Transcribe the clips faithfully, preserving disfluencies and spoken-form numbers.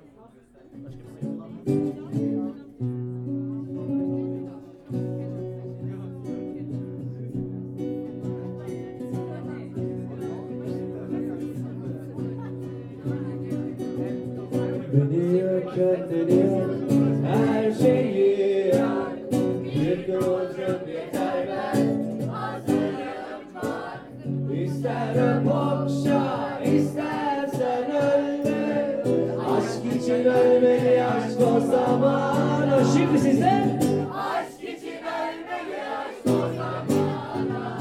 Beni yak, kendini yak, her şeyi yak. Bir kıvılcım yeter, ben hazırım bak. İsterim okşa, istersen ölme. Aşk için ölmeli, aşk o zamana. Şimdi sizde. Aşk için ölmeli, aşk o zamana.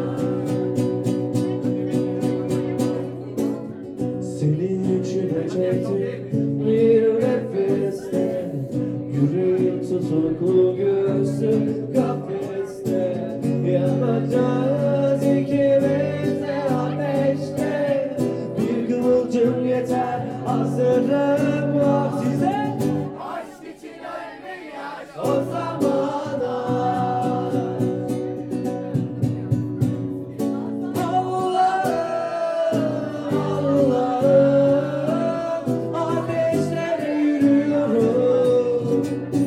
Senin için çektim bir nefeste. Yüreğim tutuklu, göğsüm kafeste. Yanacağız ikimiz de ateşte. Bir kıvılcım yeter, hazırım yok size. Aşk için ölmeli, aşk O zamana. Allah'ım, ateşlere yürüyorum.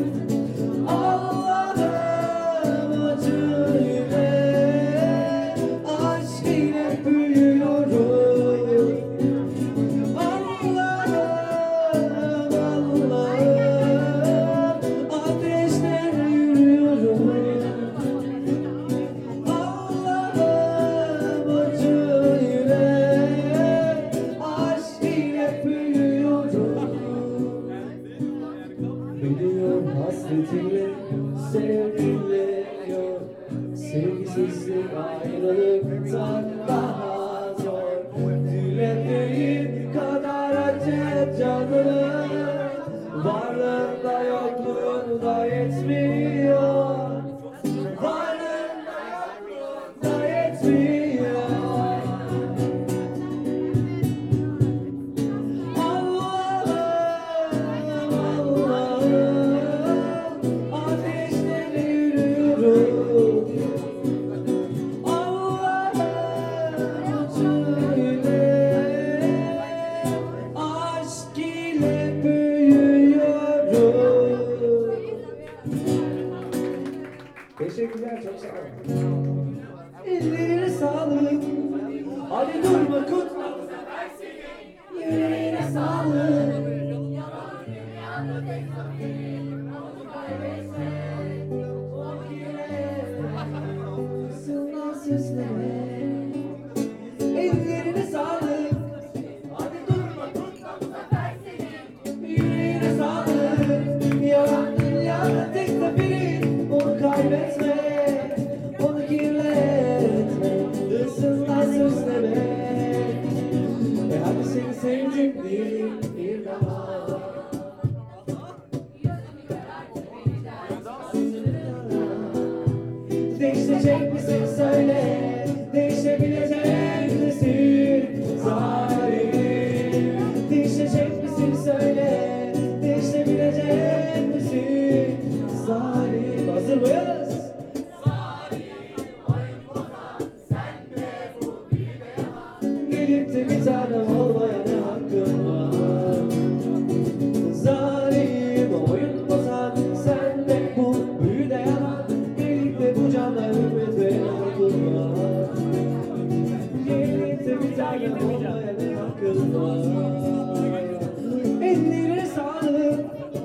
Allah'ım, acı yürek, aşk ile büyüyorum. Allah'ım, Allah'ım, ateşlere yürüyorum. Allah'ım, acı yürek, aşk ile büyüyorum. Biliyorum hasretinle, sevginle yok. Sevgisizlik ayrılıktan daha zor. Dilediğin kadar acı canını, varlığında yokluğunda yetmiyor. Varlığında yokluğunda yetmiyor. Allah'ım, Allah'ım, ateşlere yürüyorum. Allah'ım, acı yürek, aşk ile büyüyorum. Teşekkürler, çok sağ olun. Ellerine sağlık. Hadi durma, kutla. Yüreğine sağlık. dünyada tek zaferim, onu kaybetmek, onu yürek. Sığınan süsleme. Ellerine sağlık. Hadi durma, kutla. Bu sefer senin. Yüreğine sağlık. Yalan dünyada tek zaferim, onu kaybetme, onu kirletme. Isınma süsleme. E hadi seni sevdim değil bir daha. Değişecek misin söyle, değişebilecek misin zalim? Değişecek misin söyle, değişebilecek misin zalim? Hazır mıyız? Gelip de bir tanem olmaya ne hakkın var? Zalim, oyun bozan, sen de bu büyüde yalan. Gelip de bu canla ümit ve hakkın var. Gelip de bir tanem olmaya ne hakkın var? Ellerine sağlık.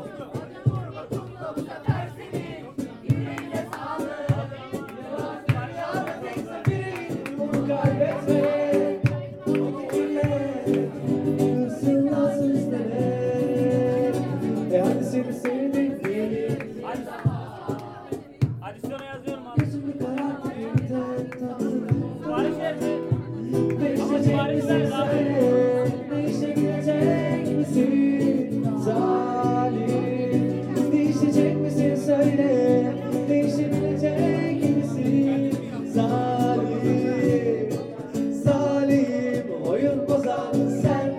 Bu sefer senin. Yüreğine sağlık. Dünyada tek zaferim. Onu kaybetme, onu kirletme, hırsınla süsleme. E hadi seni sevdim diyelim. Adisyona yazıyorum abi. Gözümü kararttı yeniden tatlım. Sipariş verdi. Değişecek misin söyle, değişebilecek misin zalim? Değişecek misin söyle, değişebilecek misin zalim? Zalim, oyun bozan sen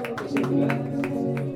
Teşekkürler.